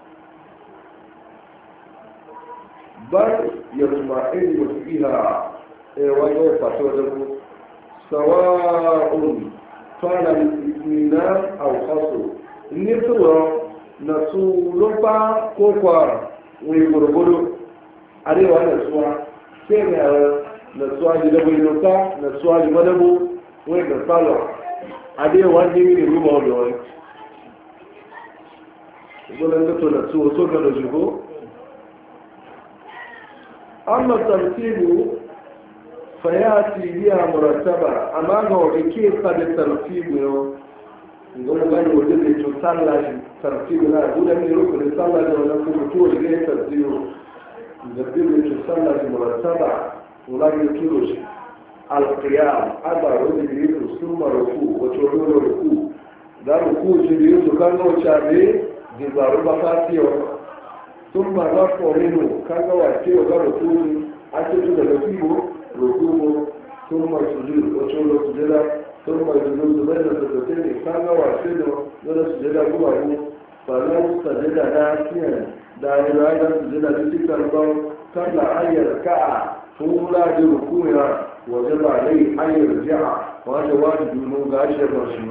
bá yẹ̀tùmá ẹ̀yìn òfìhà ẹ̀wáyé pàtó ọdẹ́kú sọ̀wọ́ òun fara ìpìnà àwòkọ́sọ̀ nítorọ̀ na tó ló bá kókò wọn ìgbòrògbòrò àríwá nẹ̀sùwá kí ẹ̀rẹ̀ na swali da bai nuka na swali madabu wai ga salo a dai wani ne ruba wani wani gudan da to da su so ga da jigo amma tartibu fayati biya murattaba amma ga wani ke da tartibu yau don gani wajen da ke sallashi tartibu na gudan ne rukunin sallashi wannan kuma to da ya tartibu da biyu da ke sallashi murattaba wala ya kiro shi alqiyam aba wani da yake sun maruku wato ruku da ruku shi da yake kan ga chabe da zaru ba fatiyo sun ma za ko minu kan ga wace ga ruku a ce da ruku ruku sun ma sujud wato sujud ثم يجوز بين السجدتين كان واسده دون سجد قبله فلو سجد ناسيا دائما ايضا سجد بتلك القول قبل ان يركع طولا بركوعها وجب عليه ان يرجع وهذا واجب من غاشي الرشيد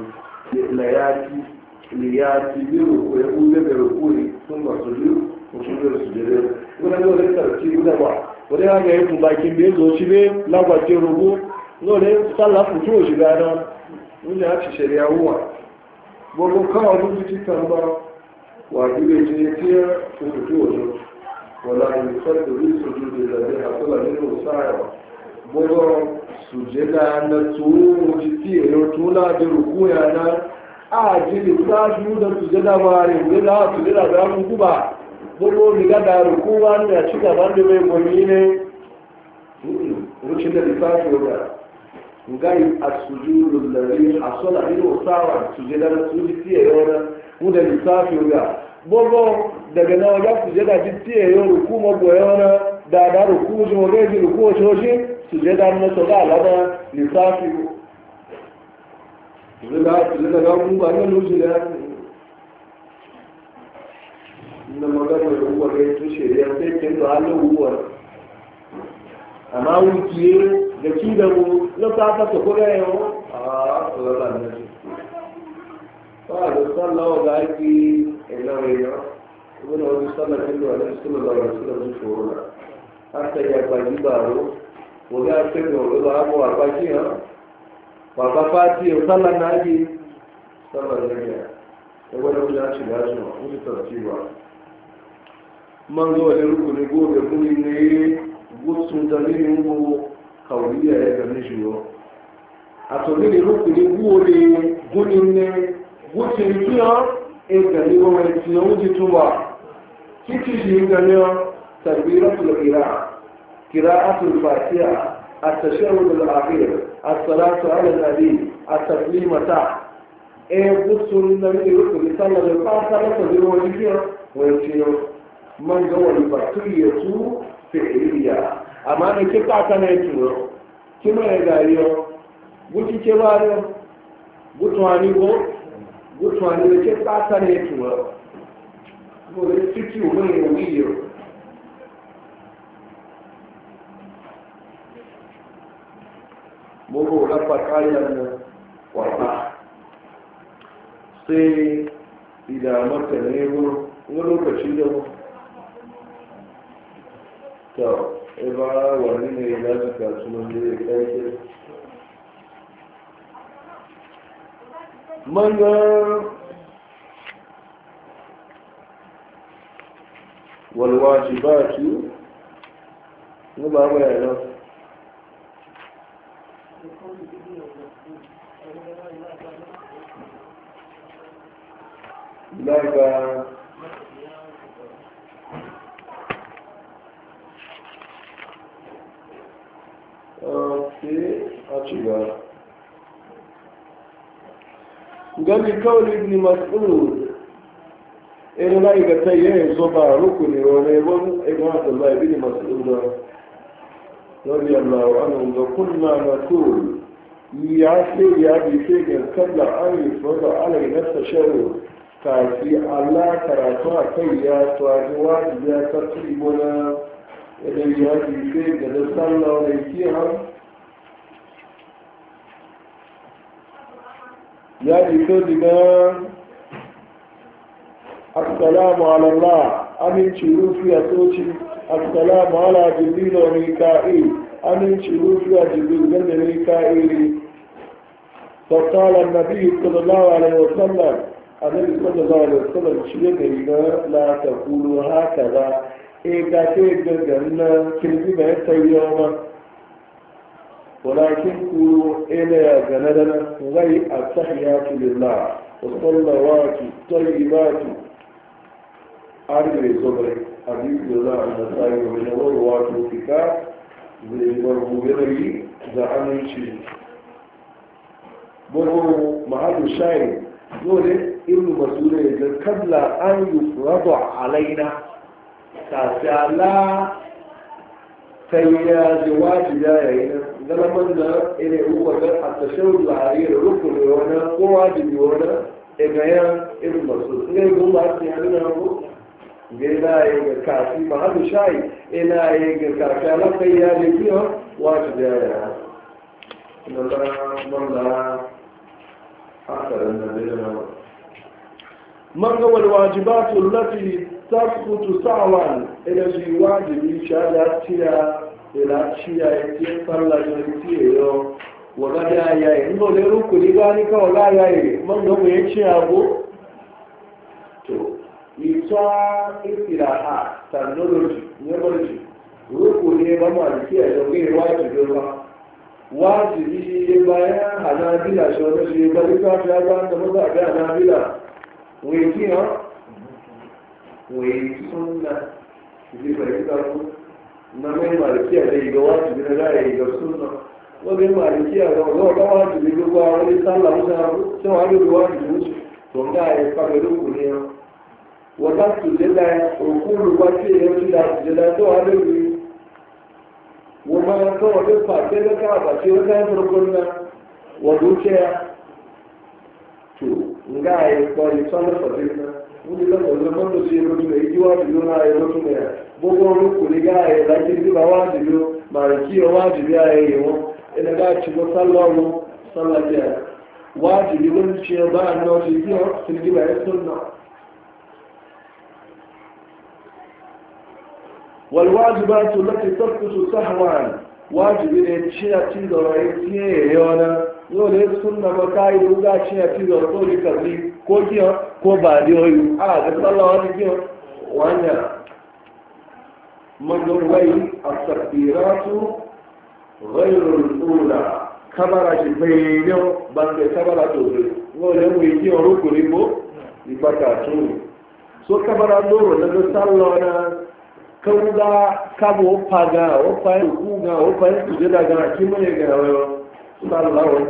لياتي بركوع يقول بركوعه ثم سجود وسجود السجدين ولا يقول الترتيب ده ولا يقول باكين بيزو شبه لا باكين ركوع lóòrè sálà fùtú òṣìlẹ̀ àdá nílẹ̀ àti ṣẹ̀rẹ̀ àwúwà gbogbo káwà lójú títà ń bá wà nílé tí tí ẹ fùtú òjò wọ̀lá ìfẹ́lẹ̀ orí ìsojú ìrẹ̀lẹ̀ àtọ́là nínú sáàrọ̀ gbogbo sùjẹ́dà na tó ojú tí èyàn tó láti rùkú yàná àjílì sáàjú da sùjẹ́dà máa rìn gbẹ́dà sùjẹ́dà bá mú kúbà gbogbo rìgádà rùkú wá ní àṣíkà bá ń dẹ̀ mẹ́ gbọ̀nyí ne wucin da lissafi wa ngai as-sujudu alladhi asala minhu sawa sujada sujudi tiye yona mu da lissafi wa bogo daga na wajen sujada tiye yona ruku mo yona da ruku jo reji ruku shoshi sujada na to da alaba lissafi sujada ga mu ba nan luji da na magana da uwa ga tushe da sai kin da halu uwa amma wukiye da ki da mu na ta fasa kuɗa yau a tsoron da shi ba da sallawa ga ake ilawai yau wani wani sallar kin da wani suna da wani suna su shoro na har ta yi baki baro wani a cikin da wani ba abu a baki ya ba ba fati yau sallar na ake sallar da ya da wani wani ya shiga shi ma wani tarci ba man zo wani rukuni gobe kuni ne gutsun dalilin go kawriya ya gane shi yo a to ne rukuni guole gunin ne gutsun kiyo e gani go mai tiyo wuji tuba kiti shi gane takbiratul qira'atul fatiha at-tashahhud al-akhir as-salatu ala an-nabi at-taslimata e gutsun dalilin rukuni sallallahu alaihi wasallam da wuji kiyo wai tiyo man ga wani bakiyatu fi'liya amma ne ke ka kana tuno kima ya gariyo guti ke baro gutwani da ke ka kana tuno ko da fiki wani wiyo mogo rafa kayan wata sai idan mata ne wani lokaci da to ba wani ne ya su kasuwan da ya kai manga walwajibatu na ba mu yana daga gani kawai ibn mas'ud irin na iga ta yi zoba rukuni wani yabon ibn abdullah ibn mas'ud رضي الله عنهم وكنا نقول يا سيدي يا ابي سيدي قبل ان يفرض علينا التشهد كافي الله كراتوا كي يا تواجوا يا تقريبنا idan ya fi da sallah da kiyar ya fito daga assalamu ala Allah aminci rufi a soci assalamu ala jibril wa mika'il aminci rufi a jibril da mika'il فقال النبي صلى الله عليه وسلم annabi sallallahu alaihi wasallam shi ne ga la taqulu hakaza ga ce ganna kirji bai tsayo ma walakin ku ila ya ganadana gai at-tahiyatu lillah wa salawatu tayyibatu arbe sobre hadith da an-nasai wa min rawatu fika zai marhubari da aminci bugu mahallu shayi dole ibnu mas'ud ya kabla an yufradu alaina tasala sai jawabi da yayin galaman da ire uwa da at-tashawwud al-hariri rukun wa wajibi wa ga ibnu mas'ud ne gumba sai halina ko gina ga kafi mahallu shayi ina ga kafi ala kai ya ne kiyo wajibi ya Allah أكثر النبي من هو الواجبات التي تسقط سعوا إلى شيء واجب شهادتها إلى شيء يتصل لجنتيه وقد يأي إنه لروك لذلك ولا يأي من هو يكشي أبو يسوى إطلاعات تكنولوجي نيولوجي روكو ليه مالكية يوغي واجب wajibi bayan hanabila shi wani shi bari kafi ya zan da maza ga hanabila wai kiya wai sunna shi bari kafi na mai malikiya da yi ga wajibi na gaya yi ga sunna wani malikiya ga wajibi ga ba wani sallah musa sai wani da wajibi musu to ga ya fara ruku ne wata su jada rukun wace ya ci da jada to wani وما كان يدفع كذا كعبة كذا كان يركضنا ودوشة شو نجا يقول يصلي فجرنا ونقول له لما نسير رجل يجوا بدونا يركضنا بقولوا كل جاي لكن دي بواجب ما يجي واجب يا يوم إذا جاء تشوف صلى جاء واجب يقول شيء بعد ما تيجي تيجي بعد السنة والواجبات التي تسقط سهوا واجب الشيء تيزر ايتيه يونا يولي السنة مكاي لوغا شيء تيزر طولي كذي كوكيو كوبادي ويو ده الله عليكيو وانا من دون التكبيرات غير الأولى كبر جبينيو بند كبر دوري يولي ويكيو روكو ريبو يبكاتوني سو كبر دورو لدى صلونا kawuga kabo paga o fa kuga o fa kuje daga kimane ga sallallahu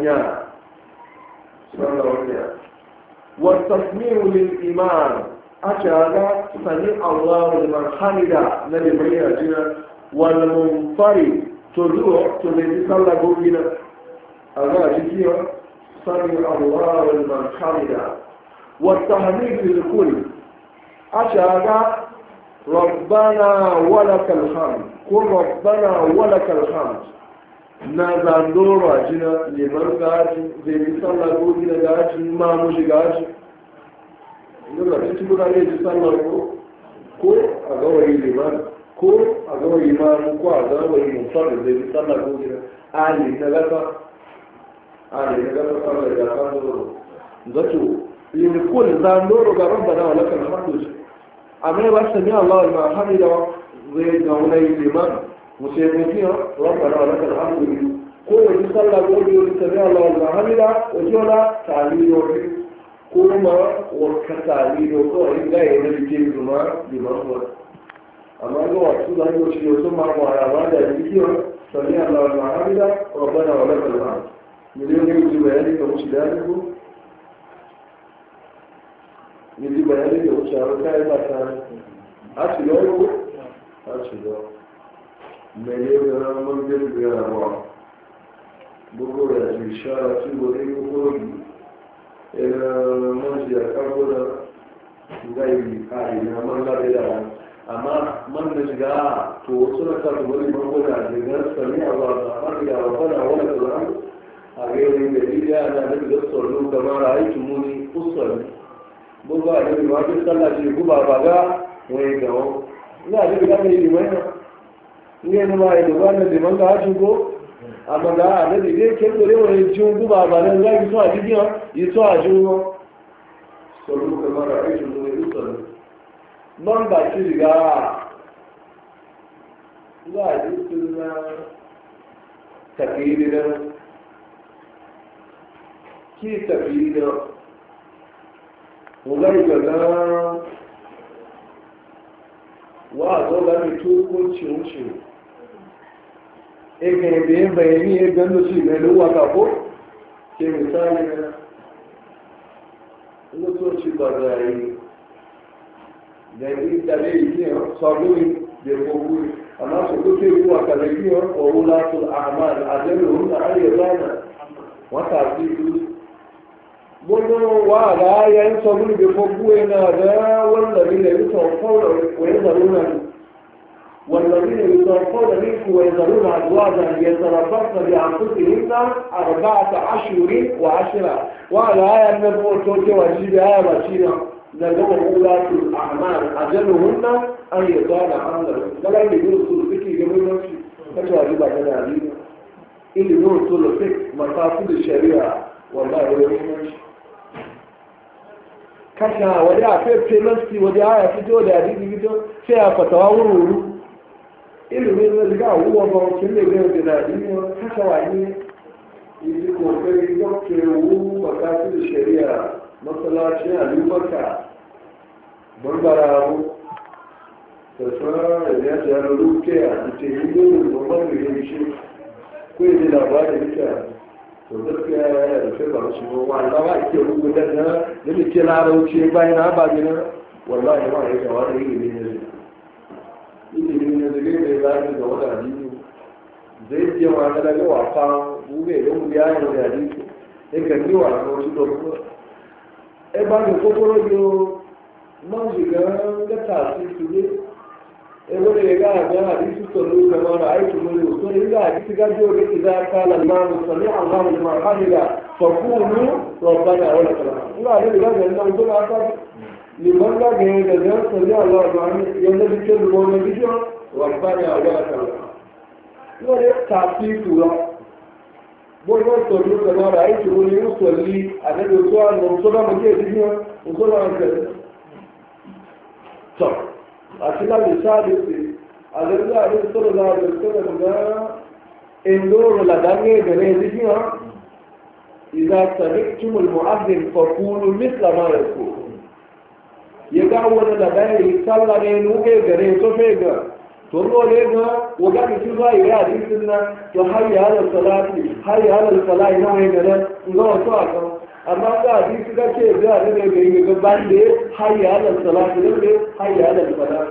alaihi wa tasmi'u lil iman ashara sami Allah liman hamida nabi bayyana jina wal munfari to ne sallallahu gina aga jikiyo sami Allah liman hamida wa tahmid lil kull ashara ربنا ولك الحمد قل ربنا ولك الحمد نازندور جنا لمن غاجي زي صلى غوجي غاجي ما مجي غاجي يلا تيجي عليه صلى ko a gawayi liman ko a gawayi imamu ko a gawayi musamman zai صلى غوجي ali na gasa sallar da kan doro zato linkul zandoro ga rabbana walakal hamdu amma ba sami Allah wa hamida zai ga wani liman musulmi rabbana wa lakal hamdu ko wani sallah ko wani sami Allah wa hamida wa jola taliyo ko ma wa kataliyo ko in ga yana dike zuma liman wa amma ga wasu da yau shi yau ma wa ya ba da dike sami Allah wa hamida rabbana wa lakal hamdu miliyon ne ji bayani ga musulmi ko níbi bẹ̀rẹ̀ lè oṣù àwọn káyé bàtà láti lọ́wọ́ láti lọ mẹ́lẹ́ ìrìnà mọ́gbẹ́ ìgbéra wà gbogbo rẹ̀ ti ṣára tí ó ní gbogbo yìí ẹ̀rọ mọ́sí àkágbọ́nà ìgbà ìlú àìyàn mọ́lábẹ́dà àmá mọ́nà ṣìgá tó sọ́nà kàtò wọlé mọ́gbọ́nà àgbẹ̀gán sọ̀rí àwọn àmàrí àwọn fọ́nà wọ́n lẹ́tọ̀ọ́ àgbẹ̀rẹ̀ ìgbẹ̀lẹ́ àdáyébìlẹ́sọ̀rọ̀ kamara àìtùmú ní ó sọ̀rọ̀ gbogbo àdébì wọn tó sálà sí ikú bàbá gá wọn ìgbà wọn ní àdébì láti ìlú mẹ́rin ní ẹnu máa ìlú bá nẹ́bì mọ́ ká ṣúgbó àmàdà àdébì dé kékeré wọn ìjú ikú bàbá náà láì ìtọ́ àdídí hàn ìtọ́ àjú wọn صلوا كما رأيتم يصلوا من باشر جاء لا يصلنا تقييدنا كي تقييدنا وغير ذلك وأظل أن تكون شيء eke biyan bayani ya gando shi mai luwa kafo ke misali na mutoci ba da yi da yi tare yi ne sabuni da kogu amma su kuke yi wa kalakiyar ƙorulatul ahmad a jami'un da har yi zana wata fi gbogbo wa ga yayin sabuni da kogu yana da wallabi da yi sauƙaura wani zaruna والذين يتوفون منكم ويذرون أزواجا يتربصن بأنفسهن 4 أشهر وعشرة وعلى آية النبوة توتي وجيب آية بشيرة نجم أولاة الأعمال أجلهن أن يطال حملهن ولا يقول سلسكي جميل نفسي فشواجب أجل علينا اللي يقول سلسك مقاصد الشريعة والله يقول كشا ودي في نفسي ودي آية فيديو ودي فيديو فيها فتاور ilimin na ziga wuwa ba wakil da gani da dadiyo haka wani yi kokari yauke wu makasu da shari'a matsalacin alubaka barbarawo da sauran da ya ce yana ruke a cikin hindu da babban da ya shi ko yi ji labarin ita to gaskiya ya da sai ba su yi wa Allah ba ke rubuta da da ke larauce bayan ba gina wallahi ma ya ga wani ilimin ne ilimin na zage da ya zafi da wata hadisi zai je ma daga wasa buge don ya yi da hadisi ya kan yi wa na wasu domin e ba da kokoro yo man shiga ga tasi su ne e wani ya ga hadisi sallu kamar aiki mun so ne ga hadisi ga jiyo da idza qala al-imam sami Allahu liman hamida fa qulu rabbana wa lakal hamd ina da ga nan don aka liman da ga da sami Allahu liman yanda dike da wannan bidiyo rabbana wa lakal hamd wani tasi tura gbogbo sọ̀rọ̀ kamar aiki mun yi musulli a da zuwa musulman muke jiyo musulman ka to a cikin misali ce a zarga a cikin sọ̀rọ̀ da suka ga indoro la dange da ne jiyo idza sami'tum al-mu'adhdhin faqulu mithla ma yaqulu ya ga wani da dange sallah ne nuke gare to fega to ne ga waga mutum za yi ya jikin nan to hayya ala salati hayya ala salati na wai gare ga wato a kan amma ga hadisi ga ce ga ne ga yi ga bande hayya ala salati ne hayya ala salati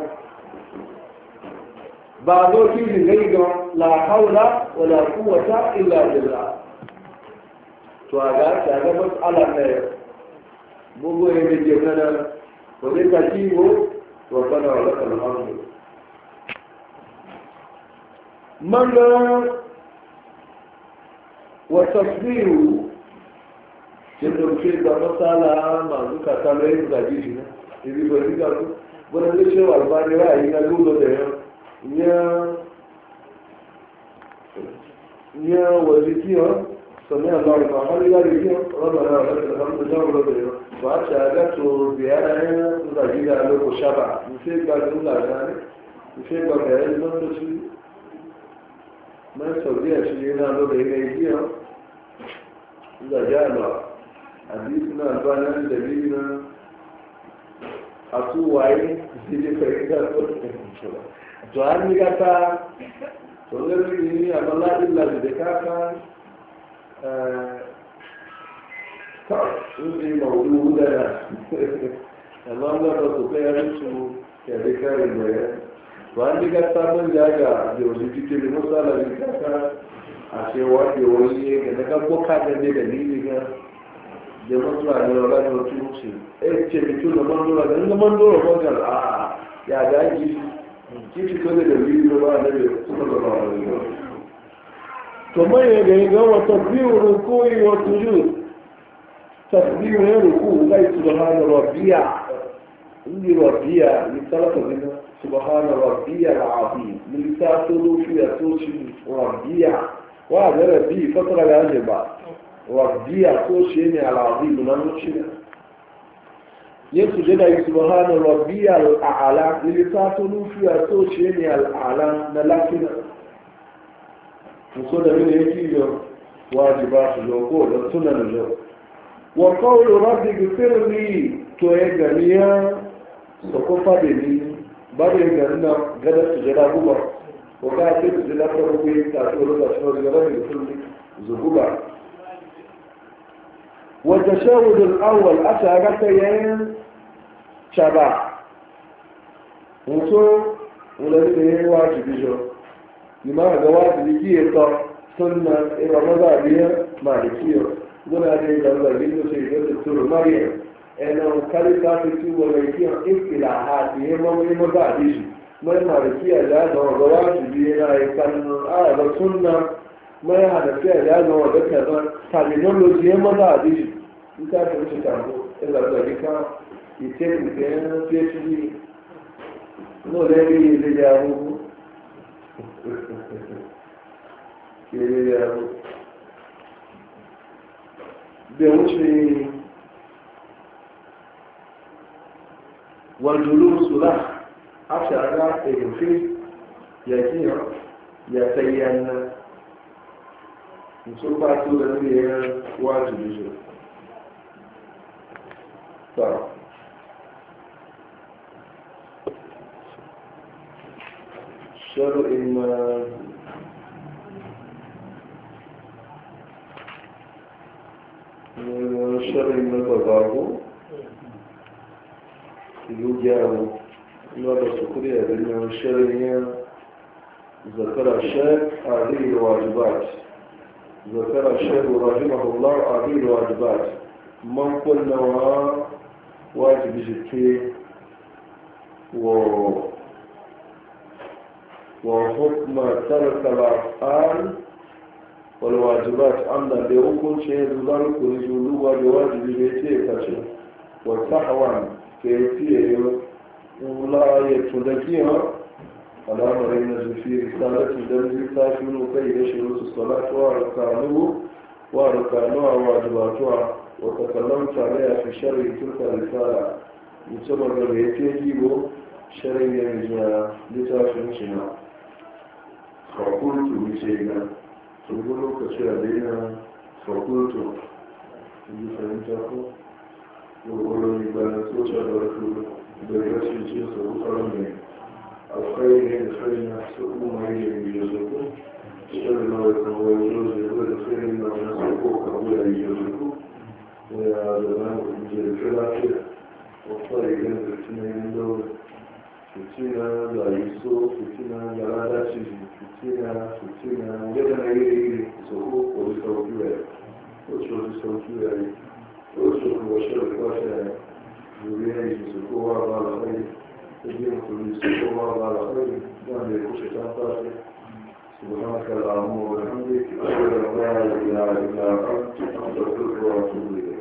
ba zo ki ne ga la haula wala quwwata illa billah to aga ta ga mas'ala ne bugo ne je kana ko ne ka ciwo to kana wala alhamdulillah من وتصديره جنب شيء بمسألة ما ذكر تمرين زاجينا يبي بقولي كذا بقول لك شو أربعة رأي يقولوا ده يا وزيتيا سمع الله تعالى يقول ربنا لك الحمد لله ده وأشهد بأن زاجينا له شبع مثل قالوا لا يعني مثل قالوا ما تشي من سعودية شيئنا لو بهيجيا إذا جاءنا حديثنا أنبانا دليلنا أسوأي زيد فريقا جوان ميكاتا تقول لي أما الله إلا بدكاكا إني موجودة أما الله رسولك يرسل كذكار المياه wani ga samun jaga da wasu cikin musala da kaka a cewa ke wani ga daga boka da ne da nili ga da masu a nuna da wasu musu ce mutu da mandora da mandora mandora a ya daji kici kone da nili da ba da suna da ba wani to mai ga yi ga wata biyu rukui wa sujud tasbihu ne ruku ga subhana rabbiya indi rabbiya ni talaka dina سبحان ربي العظيم من تأكلوا في أتوشي ربي وهذا ربي فترة الأجبة ربي أتوشي العظيم من المشي yin sujada yi subhana rabbiyal a'la ili ta to nufi a to ce ne al'ala na lafiya so da ne yake yo wajiba su yo ko da sunan yo wa qawlu rabbi ghfirli to ya ganiya so ko fa de ni ba de ganna gada sujada guba ko ga ce sujada ko ko ta to da so da rabbi ghfirli zuguba wa tashahhud al-awwal ashaga yayin shaba mutu wulari da yin wajibi jo lima ga wajibi ki ya ta sunna ira maza biya malikiyo guna da yin zanzargin da sai da turu mariya ena kari ta fi ci wa mai kiyan iskila ha ti yi mamaye maza a dishi mai malikiya da zama ga wajibi yana yi kan a ga sunna mai hanafiya da zama da kaza terminology ya maza a dishi in ta fi wuce tambo ila zarika ìtẹ́kù tẹ́ phd náà lẹ́rí ilé yàwó ilé yàwó bí wọ́n ṣe wàjúlú sùlá àṣàrá èdèfé yàkíyàn yàtàyànà ìtúpá tó lẹ́rí ẹ̀rọ wájú lóṣù شرع ما شرع ما تضعه يجعل نوع سكرية بأن الشرع ذكر الشيخ هذه الواجبات ذكر الشيخ رحمه الله هذه الواجبات من كل نوع واجب جدي وحكم ترك الأفعال والواجبات أن لأكل شيء ذلك رجولوا بواجب بيتي كشف وصحوا كيفية ولا يتلقيها الأمر الذي في رسالة الذي تاشمل كي شروط الصلاة وأركانها وواجباتها وتكلمت عليها في شرح تلك الرسالة يسمى بيتي شرح يجب لتاشمل fakultu wuce na tsohon lokaci a daina fakultu yi fahimta ko ƙwararri bayan tsoca da wasu da rashin ce su rufarar mai alfai ne da faina su kuma yi da biyu zuku shirin na wata wani zoze da faina na wani sako kabu da yi zuku ya da na da fi lafiya wata idan da tunanin daura fitina da yiso fitina da ladaci fitina yadda na yi soko ko da sauki ya ko so da sauki ya yi ko so ko shi da kwashe ya zuri ya yi su kowa ba la kai ko yin kuli su kowa ba la kai dan da ku shi ta kwashe subhanaka allahumma wa bihamdika ashhadu an la ilaha illa anta astaghfiruka wa atubu ilayk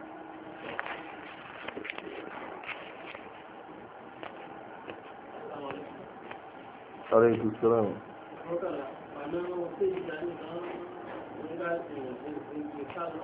عليكم السلام